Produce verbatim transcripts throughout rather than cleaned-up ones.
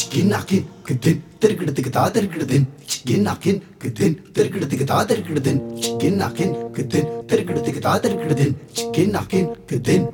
Chiginakin, Kidin, Tirkidatikata, Tirkidin, Chiginakin, Kidin, Tirkidatikata, Tirkidin, Chiginakin, Kidin, Tirkidatikata, Tirkidin, Chiginakin, Kidin.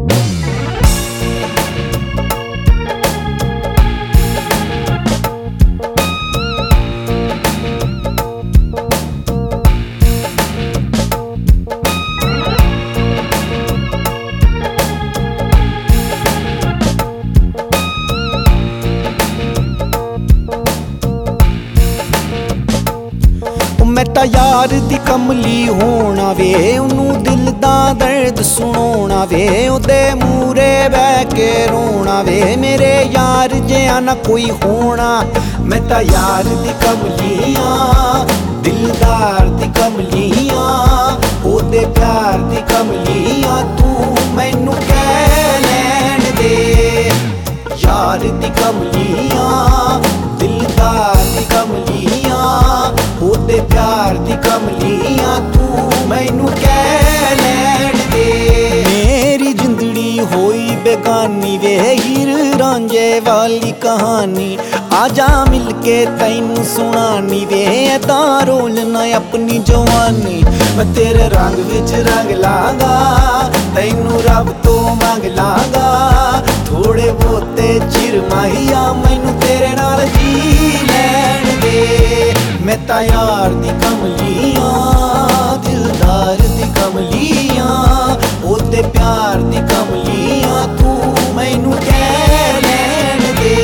मैं ता यार दी कमली होना वे, उन्नू दिल दा दर्द सुनोना वे, उदे मूरे बह के रोना वे, मेरे यार जिहा ना कोई होना। मैं ता यार दी कमलियां, दिलदार दी कमलियां, ओदे प्यार दी कमलियां, तू मैनू कह लैण दे। यार दी कमलियां, दिलदार दी कमलियां, ओदे प्यार दी कमलियां, तू मैनू कह लैण दे। मेरी जिंदड़ी होई बेगानी वे, हीर रांझे वाली कहानी, आजा मिलके तैनू सुनानी वे, ऐदा रोलना अपनी जवानी। मैं तेरे रंग विच रंग लांगा, तैनू रब तो मंग लांगा, थोड़े बहुते चिर माहिया मैनू तेरे नाल जी लैण दे। मैं ता यार दी कमलियां, दिलदार दी कमलियां, ओदे प्यार दी कमलियां, तू मैनू कह लैण दे।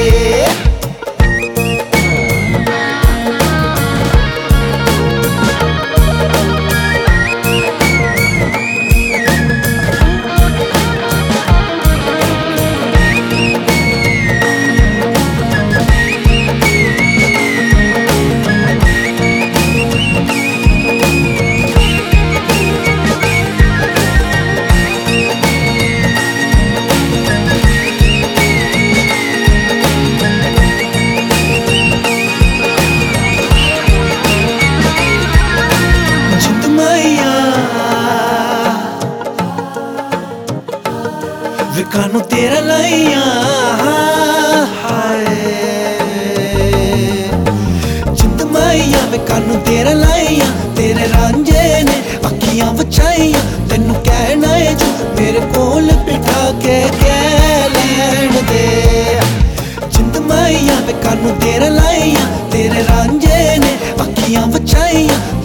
कानू तेरा लाइया हाय जिंद माइया वे कानू तेरा लाइया, तेरे रांझे ने अखियां बचाइया, तेनू कहना है जो मेरे कोल बिठा के कह लैण दे। जिंद माइया वे कानू तेरा लाइया, तेरे रांझे ने अखियां बचाइया,